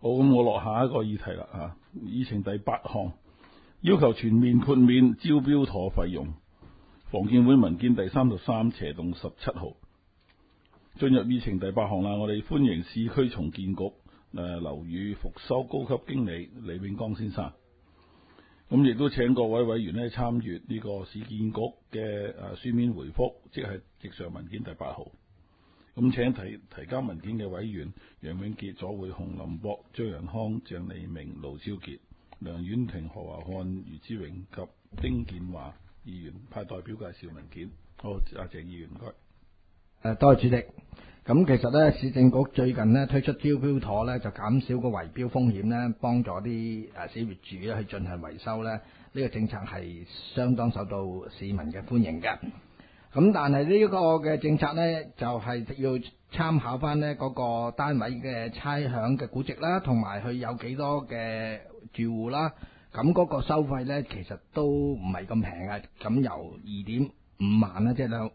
好，咁我落下一個議題啦啊，議程第8項，要求全面豁免招標妥費用。房建會文件第33/17號。進入議程第8項啦，我哋歡迎市區重建局樓宇復修高級經理李永江先生。咁亦都請各位委員咧參閱呢個市建局嘅書面回覆，即係直上文件第8號。咁請提交文件嘅委員楊永傑、左會洪、林博、張仁康、鄭利明、盧超傑、梁婉婷、何華漢、余之榮及丁建華議員派代表介紹文件。好，阿鄭議員唔該。 多謝主席。咁其實咧，市政局最近咧推出招標妥咧，就減少個圍標風險咧，幫助啲小業主咧去進行維修咧。呢個政策係相當受到市民嘅歡迎嘅。咁但係呢個嘅政策咧，就係要參考翻呢嗰個單位嘅差餉嘅估值啦，同埋佢有幾多嘅住戶啦。咁嗰個收費咧，其實都唔係咁平嘅。咁由2.5萬啦，即係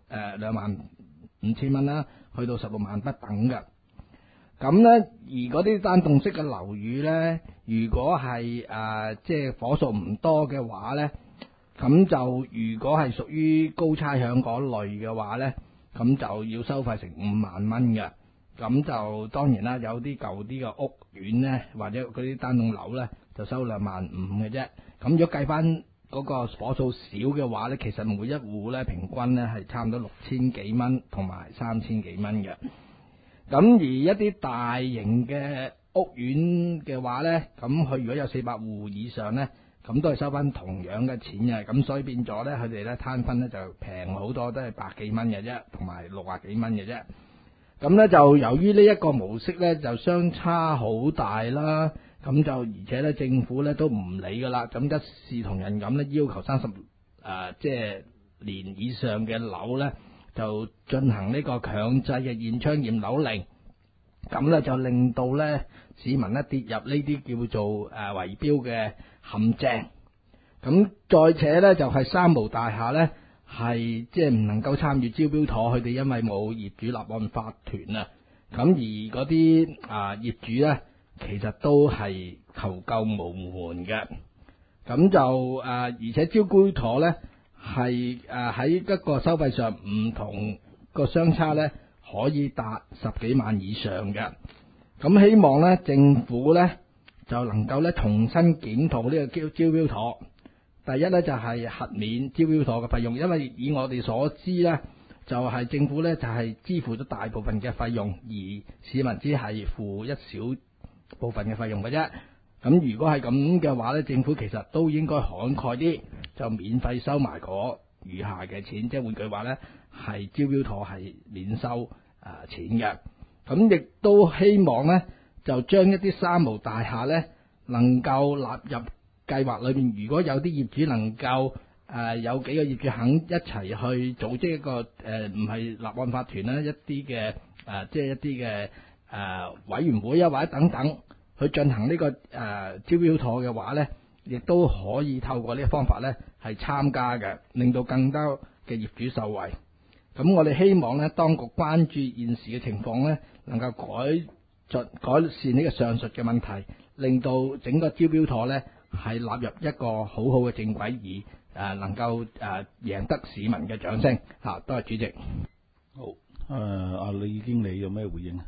25000蚊啦，去到16萬不等嘅。咁咧，而嗰啲單棟式嘅樓宇咧，如果係即係伙數唔多嘅話咧，咁就如果係屬於高差餉嗰類嘅話咧，咁就要收費成5萬蚊嘅。咁就當然啦，有啲舊啲嘅屋苑咧，或者嗰啲單棟樓咧，就收2.5萬嘅啫。咁如果計翻嗰個伙數少嘅話咧，其實每一戶咧平均咧係差唔多6000幾蚊同埋3000幾蚊嘅。咁而一啲大型嘅屋苑嘅話咧，咁佢如果有400戶以上咧，咁都係收翻同樣嘅錢嘅。咁所以變咗咧，佢哋咧攤分咧就平好多，都係100幾蚊嘅啫，同埋60幾蚊嘅啫。咁咧就由於呢一個模式咧就相差好大啦，咁就而且咧政府咧都唔理噶啦，咁一視同仁咁咧要求30即係年以上嘅樓咧就進行呢個強制嘅現窗驗樓令，咁咧就令到咧市民咧跌入呢啲叫做圍標嘅陷阱。咁再且咧就係三無大廈咧係即係唔能夠參與招標妥，佢哋因為冇業主立案法團啊。咁而嗰啲業主咧其實都係求救無門嘅。咁就而且招標妥咧係喺一個收費上唔同個相差咧可以達10幾萬以上嘅。咁希望咧政府咧就能夠咧重新檢討呢個招標妥。第一咧就係核免招標妥嘅費用，因為以我哋所知咧，就係政府咧就係支付咗大部分嘅費用，而市民只係付一小部分嘅費用嘅啫。咁如果係咁嘅話咧，政府其實都應該慷慨啲，就免費收埋嗰餘下嘅錢，即係換句話咧，係招標妥係免收錢嘅。咁亦都希望咧，就將一啲三無大廈咧能夠納入計劃裏面。如果有啲業主能夠有幾個業主肯一齊去組織一個唔係立案法團啦，一啲嘅即係一啲嘅委員會啊，或者等等去進行呢個招標妥嘅話咧，亦都可以透過呢個方法咧係參加嘅，令到更多嘅業主受惠。咁我哋希望咧，當局關注現時嘅情況咧，能夠改善呢個上述嘅問題，令到整個招標妥咧係納入一個好好嘅正軌，而能夠贏得市民嘅掌聲。多謝主席。 好，阿李經理有咩回應啊？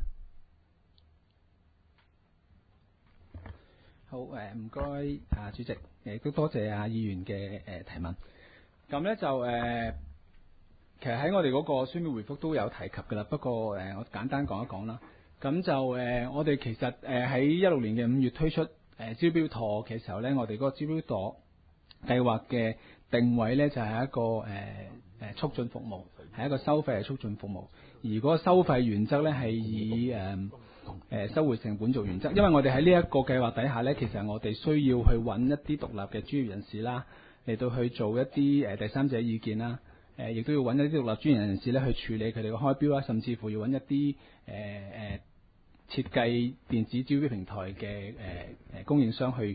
好，唔該主席，亦都多謝議員嘅提問。咁咧就其實喺我哋嗰個書面回覆都有提及㗎啦，不過我簡單講一講啦。咁就我哋其實喺16年嘅5月推出招標妥嘅時候咧，我哋嗰個招標妥計劃嘅定位咧就係一個促進服務，係一個收費嘅促進服務。而嗰個收費原則咧係以收回成本做原則，因為我哋喺呢一個計劃底下咧，其實我哋需要去揾一啲獨立嘅專業人士啦，嚟到去做一啲第三者意見啦。亦都要揾一啲獨立專業人士咧去處理佢哋嘅開標啦，甚至乎要揾一啲設計電子招標平台嘅供應商去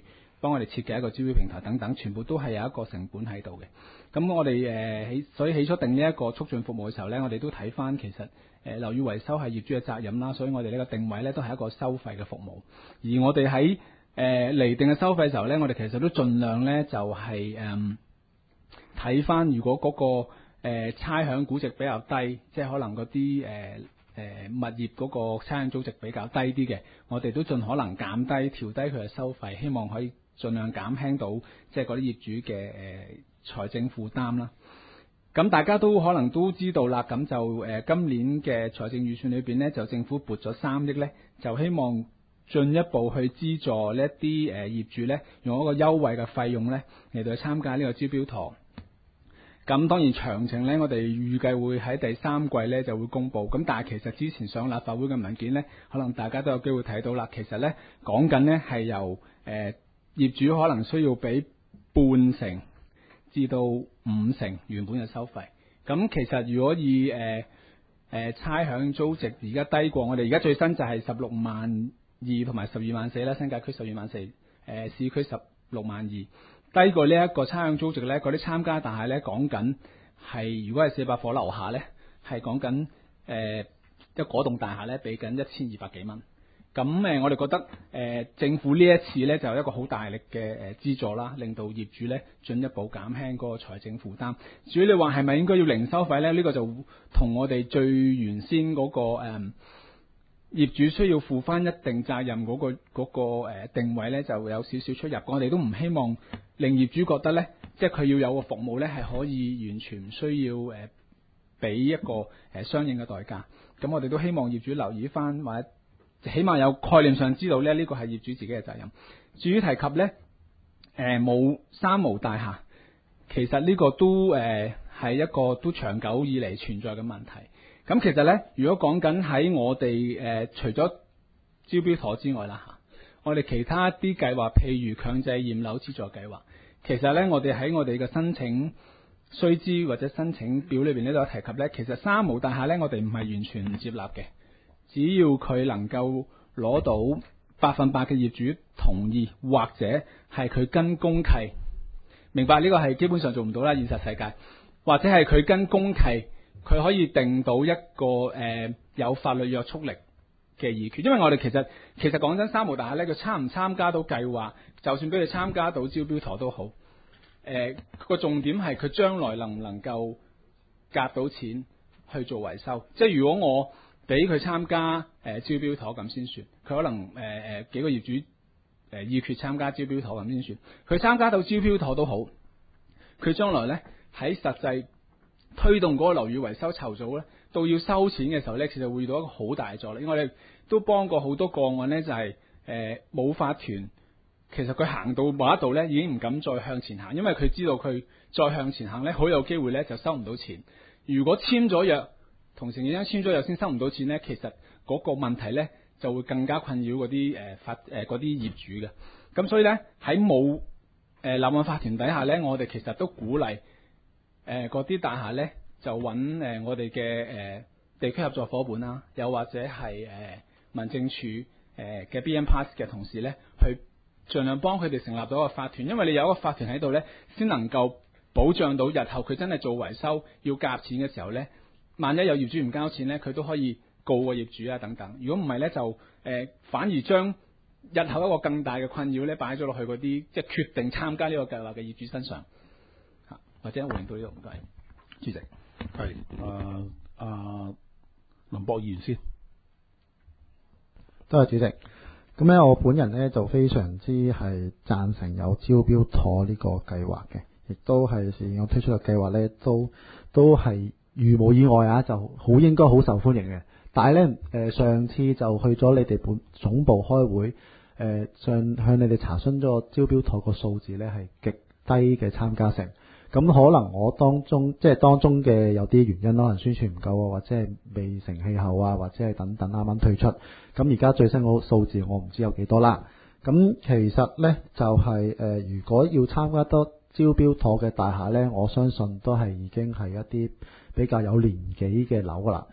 幫我哋設計一個招標平台等等，全部都係有一個成本喺度嘅。咁我哋所以起初定呢一個促進服務嘅時候呢，我哋都睇翻其實樓宇維修係業主嘅責任啦，所以我哋呢個定位呢都係一個收費嘅服務。而我哋喺釐定嘅收費嘅時候呢，我哋其實都盡量呢就係睇翻如果嗰個差餉估值比較低，即係可能嗰啲物業嗰個差餉租值比較低啲嘅，我哋都盡可能減低調低佢嘅收費，希望可以盡量減輕到即係嗰啲業主嘅財政負擔啦。咁大家都可能都知道啦，咁就今年嘅財政預算裏邊呢，就政府撥咗3億呢，就希望進一步去資助呢一啲業主呢，用一個優惠嘅費用呢嚟到去參加呢個招標妥。咁當然詳情呢，我哋預計會喺第3季呢就會公佈。咁但係其實之前上立法會嘅文件呢，可能大家都有機會睇到啦。其實呢講緊呢係由業主可能需要俾半成至到5成原本嘅收費。咁其實如果以差餉租值而家低過我哋而家最新就係16.2萬同埋12.4萬啦，新界區12.4萬，市區16.2萬。低過呢一個差餉租值呢，嗰啲參加大廈呢講緊係如果係400伙樓下呢，係講緊即係嗰棟大廈呢俾緊1200幾蚊。咁我哋覺得政府呢一次呢就有一個好大力嘅資助啦，令到業主呢進一步減輕嗰個財政負擔。至於你話係咪應該要零收費呢？呢個就同我哋最原先嗰個業主需要負翻一定責任嗰個定位呢就會有少少出入。我哋都唔希望令業主覺得呢，即係佢要有個服務呢係可以完全唔需要俾一個相應嘅代價。咁我哋都希望業主留意翻，或者起碼有概念上知道呢，呢個係業主自己嘅責任。至於提及呢三無大廈，其實呢個都係一個都長久以嚟存在嘅問題。咁其實呢，如果講緊喺我哋除咗招標妥之外啦，我哋其他啲計劃，譬如強制驗樓資助計劃，其實呢，我哋喺我哋嘅申請須知或者申請表裏邊呢都有提及呢，其實三無大廈呢，我哋唔係完全唔接納嘅，只要佢能夠攞到100%嘅業主同意，或者係佢跟公契，明白呢個係基本上做唔到啦，現實世界，或者係佢跟公契。佢可以定到一個有法律約束力嘅議決，因為我哋其實講真，三無大廈咧，佢參唔參加到計劃，就算俾佢參加到招標妥都好，個重點係佢將來能唔能夠夾到錢去做維修。即係如果我俾佢參加招標妥咁先算，佢可能幾個業主議決參加招標妥咁先算，佢參加到招標妥都好，佢將來咧喺實際推動嗰個樓宇維修籌組咧，到要收錢嘅時候咧，其實會遇到一個好大嘅阻力。我哋都幫過好多個案咧，就係冇法團，其實佢行到某一度咧，已經唔敢再向前行，因為佢知道佢再向前行咧，好有機會咧就收唔到錢。如果簽咗約，同承建商簽咗約先收唔到錢咧，其實嗰個問題咧就會更加困擾嗰啲嗰啲業主嘅。咁所以咧喺冇立案法團底下咧，我哋其實都鼓勵。嗰啲大廈咧就揾我哋嘅地區合作伙伴啦，又或者係民政處嘅 BM Pass 嘅同事咧，去盡量幫佢哋成立到一個法團，因為你有一個法團喺度咧，先能夠保障到日後佢真係做維修要夾錢嘅時候咧，萬一有業主唔交錢咧，佢都可以告個業主啊等等。如果唔係咧，就反而將日後一個更大嘅困擾咧擺咗落去嗰啲即係決定參加呢個計劃嘅業主身上。或者回應到呢度，唔該，主席。 係林博議員先。 多謝主席。咁咧，我本人咧就非常之係贊成有招標妥呢個計劃嘅，亦都係我推出嘅計劃咧，都係如無意外啊，就好應該好受歡迎嘅。但係咧，上次就去咗你哋總部開會，向你哋查詢咗招標妥個數字咧係極低嘅參加性。咁可能我當中嘅有啲原因，可能宣傳唔夠啊，或者係未成氣候啊，或者係等等啱啱推出。咁而家最新嗰個數字我唔知有幾多啦。咁其實呢，就係如果要參加多招標妥嘅大廈呢，我相信都係已經係一啲比較有年紀嘅樓噶啦。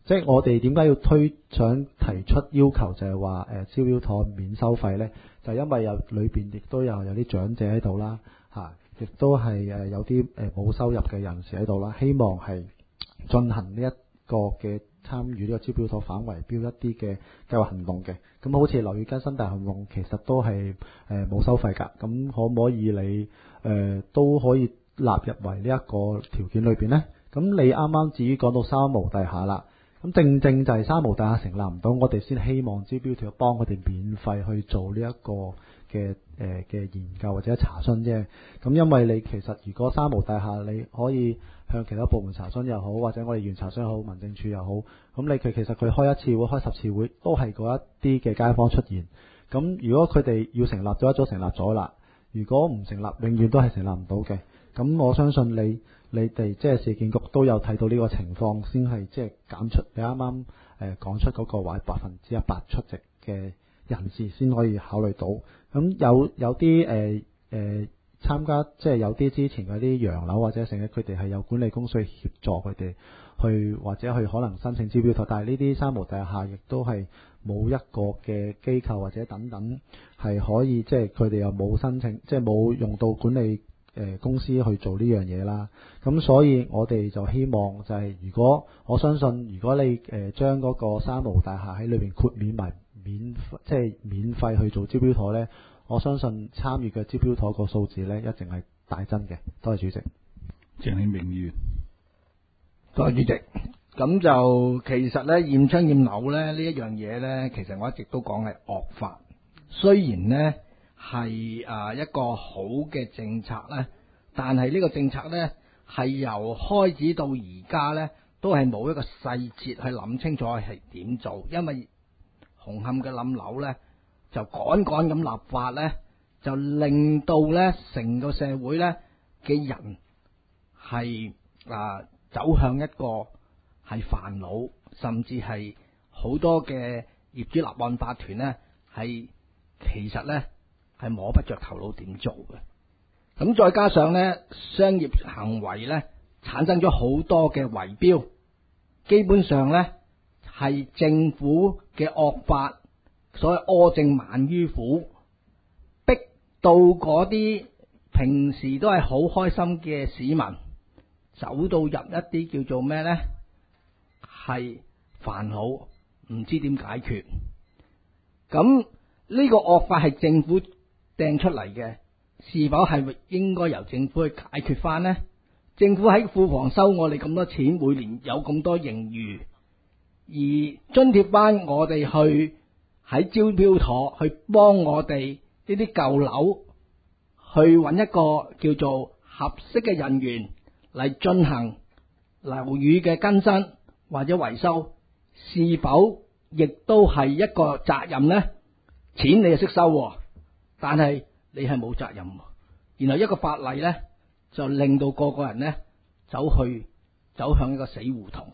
即係我哋點解要想提出要求就係話招標妥免收費呢？就因為裏邊亦都有啲長者喺度啦，亦都係有啲冇收入嘅人士喺度啦，希望係進行呢一個嘅參與呢個招標妥反圍標一啲嘅計劃行動嘅。咁好似樓宇更新大行動其實都係冇收費㗎。咁可唔可以你都可以納入為呢一個條件裏邊呢？咁你啱啱至於講到三無大廈啦，咁正就係三無大廈成立唔到，我哋先希望招標妥幫佢哋免費去做呢一個嘅研究或者查詢啫。咁因為你其實如果三無大廈你可以向其他部門查詢又好，或者我哋原查詢又好，民政處又好，咁你其實佢開一次會開10次會都係嗰一啲嘅街坊出現。咁如果佢哋要成立咗，一早成立咗啦，如果唔成立永遠都係成立唔到嘅。咁我相信你哋即係市建局都有睇到呢個情況，先係即係減出你啱啱講出嗰個話100%出席嘅人士先可以考慮到。咁有啲參加即係有啲之前嗰啲洋樓或者成日佢哋係有管理公司協助佢哋去或者去可能申請招標妥，但係呢啲三無大廈亦都係冇一個嘅機構或者等等係可以即係佢哋又冇申請，即係冇用到管理公司去做呢樣嘢啦。咁所以我哋就希望就係如果我相信如果你將嗰個三無大廈喺裏邊豁免埋即係免費去做招標妥呢，我相信參與嘅招標妥個數字呢一定係大增嘅。多謝主席。 鄭慶明議員， 多謝主席。咁就其實呢，驗窗驗樓呢一樣嘢呢，其實我一直都講係惡法。雖然呢係一個好嘅政策呢，但係呢個政策呢係由開始到而家呢，都係冇一個細節去諗清楚係點做，因為紅磡嘅冧樓呢，就趕咁立法呢，就令到呢成個社會呢嘅人係走向一個係煩惱，甚至係好多嘅業主立案法團呢，係其實呢係摸不着頭腦點做嘅。咁再加上呢商業行為呢產生咗好多嘅圍標，基本上呢係政府嘅惡法，所謂苛政猛於虎，逼到嗰啲平時都係好開心嘅市民，走到入一啲叫做咩呢？係煩惱，唔知點解決。咁呢個惡法係政府掟出嚟嘅，是否係應該由政府去解決翻呢？政府喺庫房收我哋咁多錢，每年有咁多盈餘，而津貼翻我哋去喺招標妥去幫我哋呢啲舊樓去揾一個叫做合適嘅人員嚟進行樓宇嘅更新或者維修，是否亦都係一個責任呢？錢你就識收，但係你係冇責任。然後一個法例呢，就令到個人呢走向一個死胡同。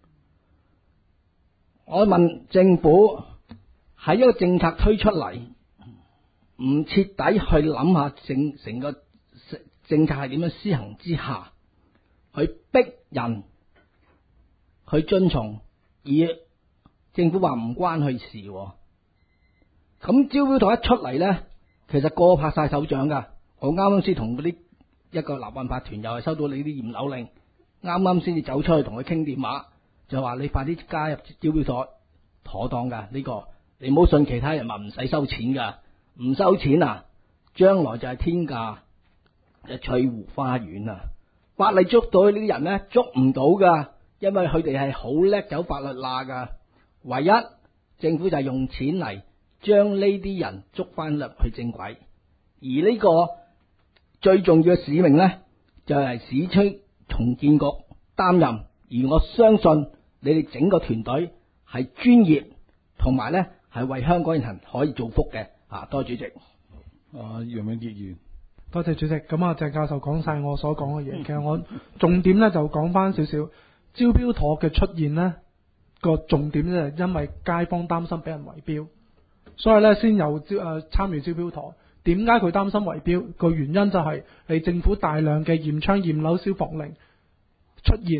我問政府喺一個政策推出嚟，唔徹底去諗下成個政策係點樣施行之下，去逼人去遵從，而政府話唔關佢事。咁招標妥一出嚟呢，其實個個拍晒手掌噶。我啱啱先同嗰啲一個立案法團又係收到你啲驗樓令，啱啱先至走出去同佢傾電話，就話你快啲加入招標妥，妥當噶呢個，你唔好信其他人話唔使收錢噶，唔收錢啊，將來就係天價，就翠湖花園啊！法例捉到呢啲人呢，捉唔到噶，因為佢哋係好叻走法律罅噶，唯一政府就係用錢嚟將呢啲人捉翻入去正軌，而呢個最重要嘅使命呢，就係市區重建局擔任，而我相信你哋整個團隊係專業，同埋呢係為香港人可以造福嘅。多謝主席。 楊永傑議員， 多謝主席。咁鄭教授講晒我所講嘅嘢，其實我重點呢就講翻少少招標妥嘅出現呢個重點呢，因為街坊擔心俾人圍標，所以呢先有參與招標妥。點解佢擔心圍標？個原因就係你政府大量嘅驗窗驗樓消防令出現，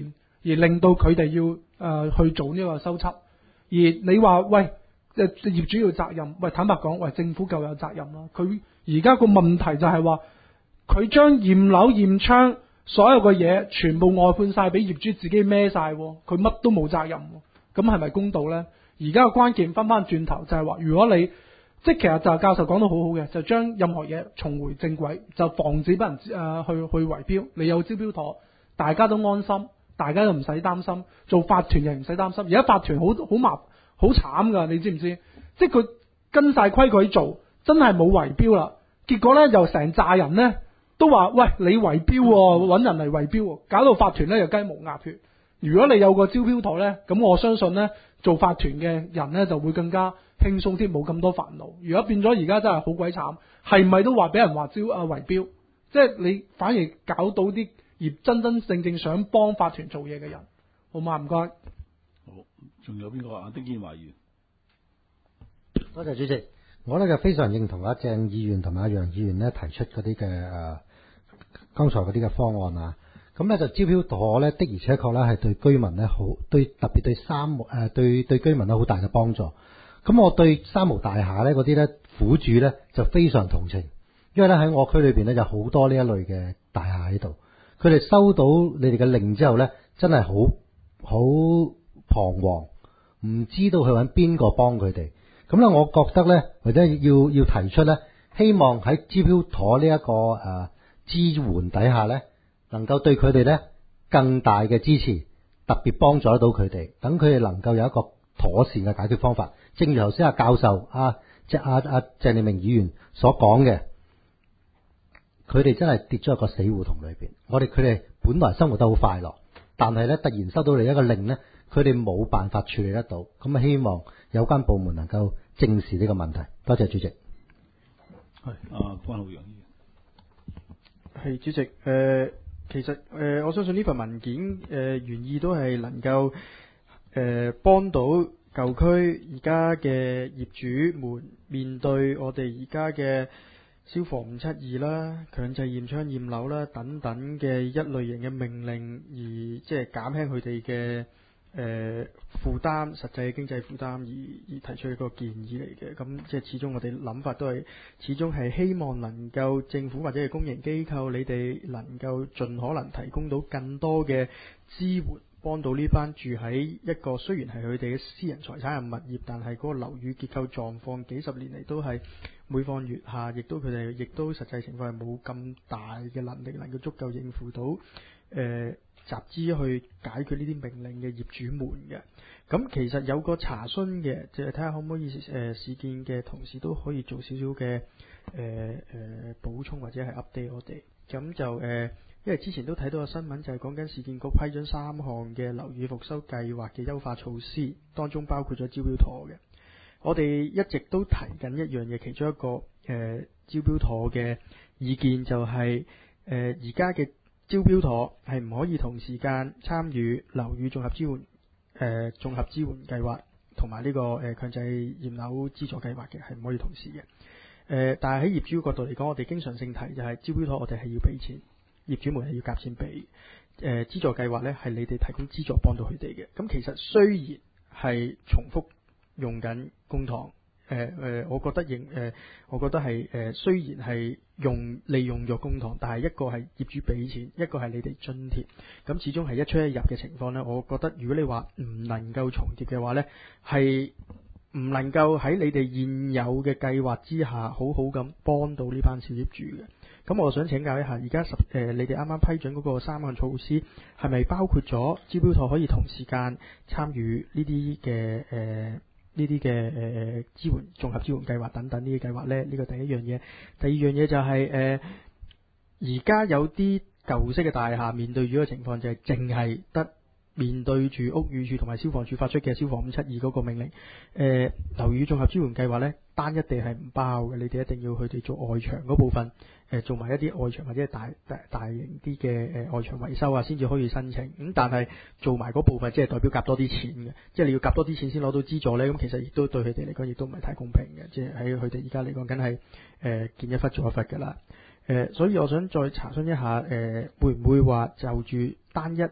而令到佢哋要去做呢個修葺。而你話喂，業主要責任，喂坦白講，喂政府夠有責任啦。佢而家個問題就係話，佢將驗樓驗窗所有嘅嘢全部外判晒俾業主自己孭晒，佢乜都冇責任，咁係咪公道呢？而家個關鍵翻轉頭就係話，如果你即係其實就係教授講得好好嘅，就將任何嘢重回正軌，就防止俾人去圍標。你有招標妥，大家都安心，大家都唔使擔心，做法團又唔使擔心。而家法團好慘噶，你知唔知？即係佢跟晒規矩做，真係冇圍標啦。結果呢，又成扎人呢都話：喂，你圍標喎，揾人嚟圍標喎，搞到法團呢又雞毛鴨血。如果你有個招標妥呢，咁我相信呢，做法團嘅人呢就會更加輕鬆啲，冇咁多煩惱。如果變咗而家真係好鬼慘，係咪都話俾人話圍標？即係你反而搞到啲真正想幫法團做嘢嘅人，好嘛？唔該。 好，仲有邊個啊？丁健華議員。 多謝主席，我呢就非常認同阿鄭議員同埋阿楊議員呢提出嗰啲嘅剛才嗰啲嘅方案啊。咁呢就招標妥呢的而且確呢係對居民呢好，特別對居民呢好大嘅幫助。咁我對三無大廈呢嗰啲呢苦主呢就非常同情，因為呢喺我區裏邊呢有好多呢一類嘅大廈喺度，佢哋收到你哋嘅令之後呢，真係好彷徨，唔知道去揾邊個幫佢哋。咁咧，我覺得呢，或者要提出呢，希望喺招標妥呢一個支援底下呢，能夠對佢哋呢更大嘅支持，特別幫助得到佢哋，等佢哋能夠有一個妥善嘅解決方法。正如頭先阿教授鄭利明議員所講嘅，佢哋真係跌咗一個死胡同裏邊。佢哋本來生活得好快樂，但係呢，突然收到你一個令呢，佢哋冇辦法處理得到。咁希望有關部門能夠正視呢個問題。多謝主席。 係關浩洋議員。 係主席，其實我相信呢份文件原意都係能夠幫到舊區而家嘅業主們面對我哋而家嘅消防572啦、強制驗窗驗樓啦等等嘅一類型嘅命令，而即係減輕佢哋嘅負擔，實際嘅經濟負擔，而提出一個建議嚟嘅。咁即係始終我哋諗法都係，始終係希望能夠政府或者係公營機構，你哋能夠盡可能提供到更多嘅支援，幫到呢班住喺一個雖然係佢哋嘅私人財產嘅物業，但係嗰個樓宇結構狀況幾十年嚟都係每況愈下，亦都佢哋亦都實際情況係冇咁大嘅能力能夠足夠應付到集資去解決呢啲命令嘅業主們嘅。咁其實有個查詢嘅，就係睇下可唔可以市建嘅同事都可以做少少嘅補充或者係 update 我哋。咁就因為之前都睇到個新聞，就係講緊市建局批准3項嘅樓宇復修計劃嘅優化措施，當中包括咗招標妥嘅。我哋一直都提緊一樣嘢，其中一個招標妥嘅意見就係而家嘅招標妥係唔可以同時間參與樓宇綜合支援計劃同埋呢個強制驗樓資助計劃嘅，係唔可以同時嘅。但係喺業主角度嚟講，我哋經常性提就係招標妥我哋係要俾錢，業主們係要夾錢俾。資助計劃呢係你哋提供資助幫到佢哋嘅。咁其實雖然係重複用緊公帑，我覺得係雖然係利用咗公帑，但係一個係業主俾錢，一個係你哋津貼，咁始終係一出一入嘅情況呢。我覺得如果你話唔能夠重疊嘅話呢，係唔能夠喺你哋現有嘅計劃之下好好咁幫到呢班小業主嘅。咁我想請教一下，而家你哋啱啱批准嗰個3項措施，係咪包括咗招標妥可以同時間參與呢啲嘅支援綜合支援計劃等等呢啲計劃呢？呢個第一樣嘢。第二樣嘢就係而家有啲舊式嘅大廈面對住嘅情況就係淨係得面對住屋宇署同埋消防處發出嘅消防572嗰個命令，樓宇綜合支援計劃呢，單一地係唔包嘅，你哋一定要佢哋做外牆嗰部分，做埋一啲外牆或者大型啲嘅外牆維修啊，先至可以申請。咁但係做埋嗰部分，即係代表夾多啲錢嘅，即係你要夾多啲錢先攞到資助呢。咁其實亦都對佢哋嚟講，亦都唔係太公平嘅。即係喺佢哋而家嚟講，梗係見一忽做一忽㗎啦。所以我想再查詢一下，會唔會話就住單一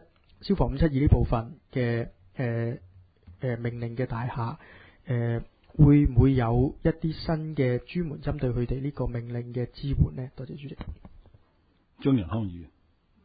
消防572呢部分嘅命令嘅大廈，會唔會有一啲新嘅專門針對佢哋呢個命令嘅支援呢？多謝主席。 張仁康議員。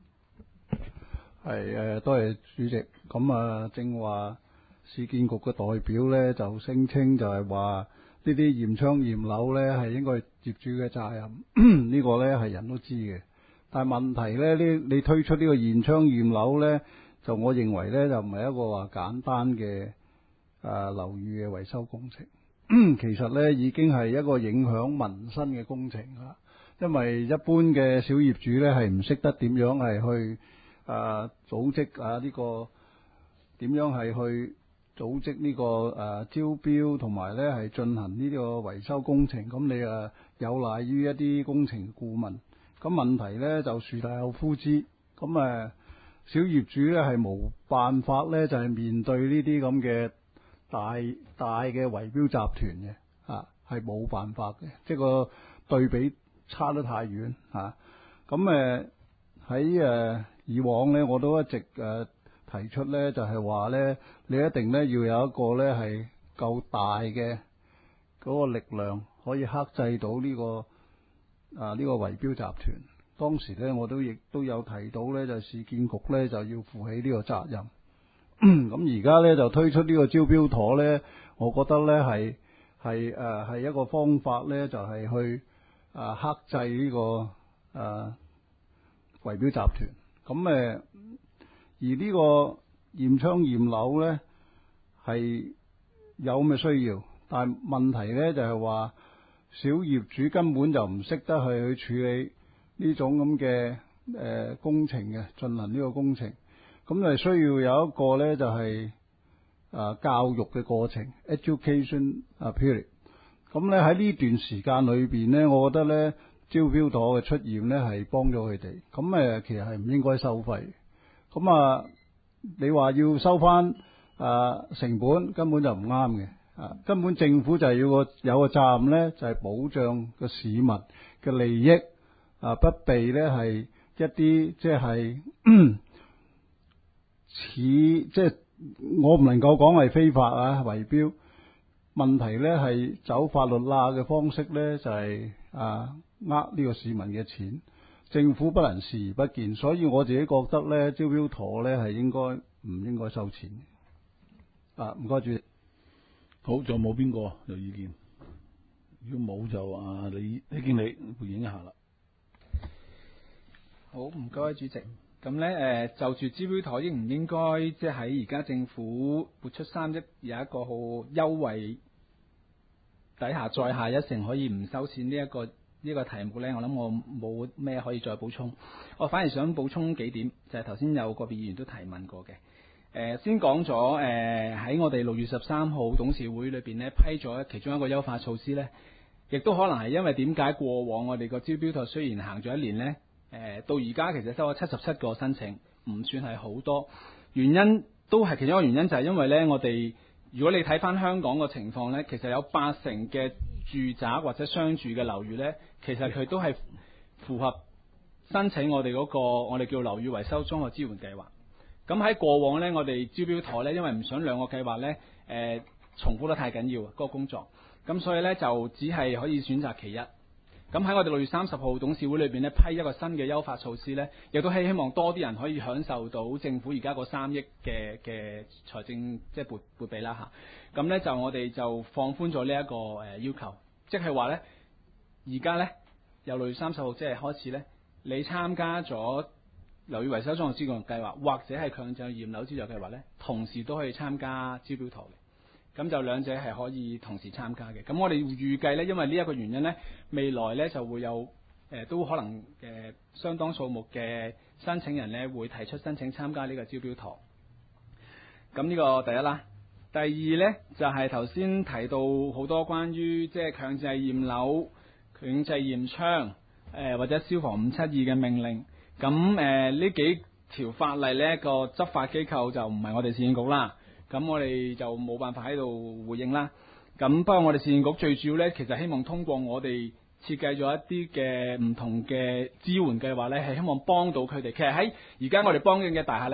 多謝主席。咁啊，正話市建局嘅代表咧就聲稱就係話呢啲驗窗驗樓咧係應該係業主嘅責任，呢個咧係人都知嘅。但係問題咧，你推出呢個驗窗驗樓咧，就我認為咧就唔係一個話簡單嘅樓宇嘅維修工程，其實咧已經係一個影響民生嘅工程啦。因為一般嘅小業主咧係唔識得點樣係去組織呢個點樣係去組織呢個招標，同埋咧係進行呢個維修工程。咁你有賴於一啲工程顧問。咁問題咧就樹大有枯枝。咁小業主咧係冇辦法咧，就係面對呢啲咁嘅大嘅圍標集團嘅係冇辦法嘅，即係個對比差得太遠嚇。咁喺以往咧，我都一直提出咧，就係話咧，你一定咧要有一個咧係夠大嘅嗰個力量，可以克制到呢個呢個圍標集團。當時咧，我亦都有提到咧，就市建局咧就要負起呢個責任。咁而家咧就推出呢個招標妥咧，我覺得咧係一個方法咧，就係去克制呢個圍標集團。咁而呢個驗窗驗樓咧係有咁嘅需要，但係問題咧就係話小業主根本就唔識得去處理呢種咁嘅工程嘅，進行呢個工程。咁就需要有一個咧就係教育嘅過程 education period。咁咧喺呢段時間裏邊咧，我覺得咧招標妥嘅出現咧係幫咗佢哋。咁其實係唔應該收費。咁你話要收翻成本，根本就唔啱嘅。根本政府就係有個責任咧，就係保障個市民嘅利益，不被咧係一啲即係即係我唔能夠講係非法圍標。問題咧係走法律罅嘅方式咧，就係呢個市民嘅錢，政府不能視而不見。所以我自己覺得咧，招標妥咧係唔應該收錢。唔該主席。 好，仲有冇邊個有意見？如果冇就李經理回應一下啦。 好，唔該主席。咁咧就住招標妥應唔應該即係喺而家政府撥出3億有一個好優惠底下再下一城可以唔收錢呢一個題目咧，我諗我冇咩可以再補充。我反而想補充幾點，就係頭先有個別議員都提問過嘅。先講咗喺我哋6月13號董事會裏邊咧批咗其中一個優化措施咧，亦都可能係因為點解過往我哋個招標妥雖然行咗1年咧，到而家其實收咗77個申請，唔算係好多。原因都係其中一個原因，就係因為咧我哋如果你睇翻香港個情況咧，其實有80%嘅住宅或者商住嘅樓宇咧，其實佢都係符合申請我哋嗰個我哋叫樓宇維修綜合支援計劃。咁喺過往咧，我哋招標妥咧，因為唔想兩個計劃咧重複得太緊要嗰個工作，咁所以咧就只係可以選擇其一。咁喺我哋6月30號董事會裏邊咧批一個新嘅優化措施咧，亦都希望多啲人可以享受到政府而家個3億嘅財政即係撥備啦嚇。咁咧就我哋就放寬咗呢一個要求，即係話咧而家咧由6月30號即係開始咧，你參加咗樓宇維修綜合支援計劃或者係強制驗樓資助計劃咧，同時都可以參加招標妥嘅。咁就兩者係可以同時參加嘅。咁我哋預計咧，因為呢一個原因咧，未來咧就會有都可能相當數目嘅申請人咧會提出申請參加呢個招標妥。咁呢個第一啦。第二咧就係頭先提到好多關於即係強制驗樓、強制驗窗或者消防572嘅命令。咁呢幾條法例咧個執法機構就唔係我哋市建局啦。咁我哋就冇辦法喺度回應啦。咁不過我哋市建局最主要咧，其實希望通過我哋設計咗一啲嘅唔同嘅支援計劃咧，係希望幫到佢哋。其實喺而家我哋幫緊嘅大廈咧，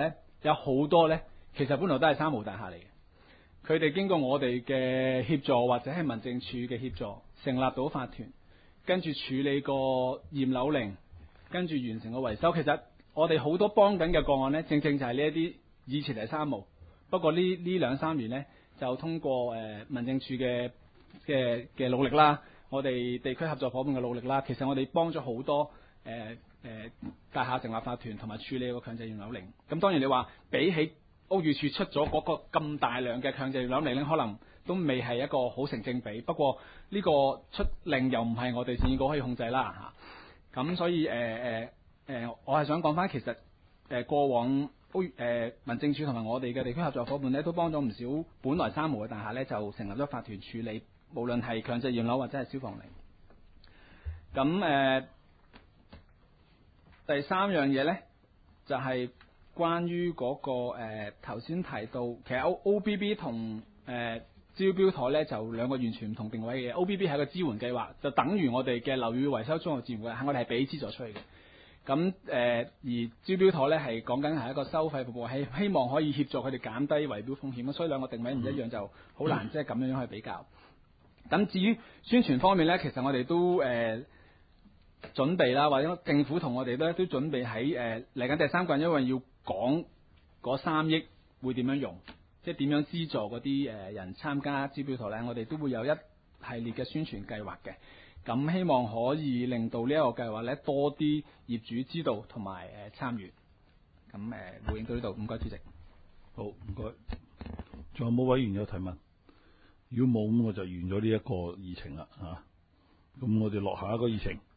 有好多呢，其實本來都係三無大廈嚟嘅。佢哋經過我哋嘅協助或者係民政處嘅協助，成立到法團，跟住處理個驗樓令，跟住完成個維修。其實我哋好多幫緊嘅個案呢，正正就係呢一啲以前係三無，不過呢2-3年呢，就通過民政處嘅努力啦，我哋地區合作伙伴嘅努力啦，其實我哋幫咗好多大廈成立法團同埋處理個強制驗樓令。咁當然你話比起屋宇署出咗嗰個咁大量嘅強制驗樓令咧，可能都未係一個好成正比。不過呢個出令又唔係我哋市建局可以控制啦嚇。咁所以我係想講翻，其實過往民政處同埋我哋嘅地區合作伙伴咧，都幫咗唔少本來三無嘅大廈咧，就成立咗法團處理，無論係強制驗樓或者係消防令。咁第三樣嘢咧，就係關於嗰個頭先提到，其實 OBB 同招標妥咧就兩個完全唔同定位嘅。OBB 係一個支援計劃，就等於我哋嘅樓宇維修綜合自願嘅，我哋係俾資助出去嘅。咁而招標妥咧係講緊係一個收費服務，係希望可以協助佢哋減低圍標風險。所以兩個定位唔一樣，就好難即係咁樣去比較。咁至於宣傳方面咧，其實我哋都準備啦，或者政府同我哋都準備喺嚟緊第三季，因為要講嗰3億會點樣用，即係點樣資助嗰啲人參加招標妥咧，我哋都會有一系列嘅宣傳計劃嘅。咁希望可以令到呢一個計劃咧多啲業主知道同埋參與。咁回應到呢度，唔該主席。 好，唔該。仲有冇委員有提問？如果冇，咁我就完咗呢一個議程啦嚇。咁我哋落下一個議程。